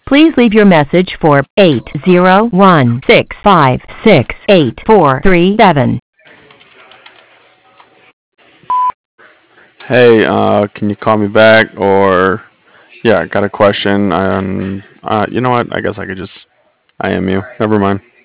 Please leave your message for 801-656-8437. Hey, can you call me back? Or, yeah, I got a question. You know what? I guess I could just I am you. Never mind.